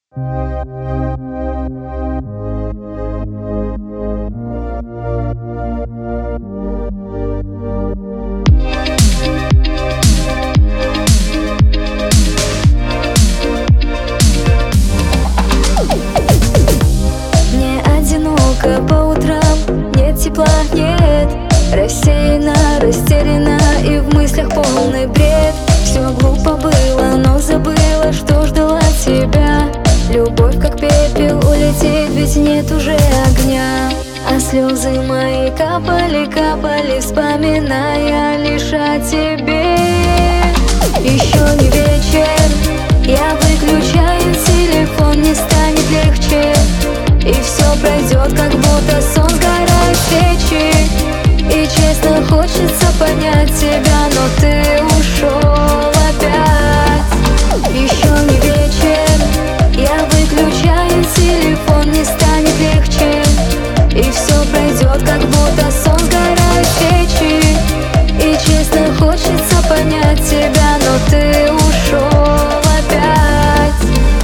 Мне одиноко по утрам, нет тепла, нет. Рассеяна, растеряна и в мыслях полный бред. Все глупо было, но забыла, что ждала тебя. Любовь как пепел улетит, ведь нет уже огня. А слезы мои капали, капали, вспоминая лишь о тебе. Еще не вечер, я выключаю телефон, не станет легче. И все пройдет, как будто сон, сгорают свечи. И честно хочется понять тебя, но ты ушел опять. Еще не вечер, я выключаю телефон, не станет легче. И все пройдет, как будто сон, сгорают свечи. И честно хочется понять тебя, но ты ушел опять.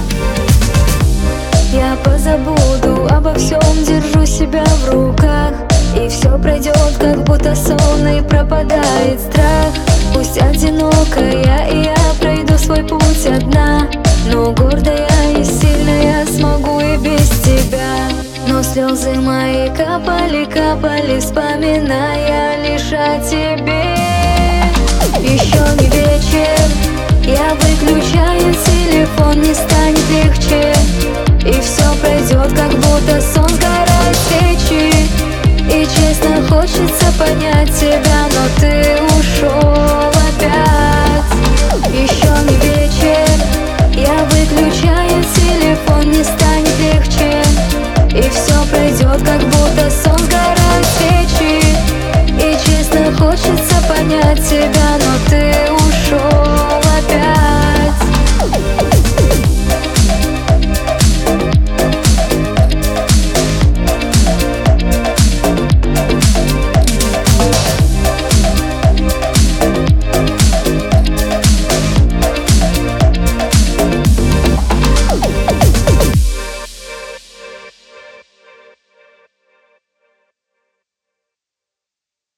Я позабуду обо всем, держу себя в руках. И все пройдет, как будто сон, и пропадает страх. Пусть одинокая, и я пройду свой путь одна. Но гордая и сильная смогу и без тебя. Но слезы мои капали, капали, вспоминая лишь о тебе. Еще не вечер, я выключаю телефон, не станет легче. И все пройдет, как будто сон, сгорают свечи. И честно хочется понять тебя, но ты ушел опять. Еще не вечер, я выключаю телефон, не станет легче. И все пройдет, как будто сон, сгорают свечи. И честно хочется понять тебя, но ты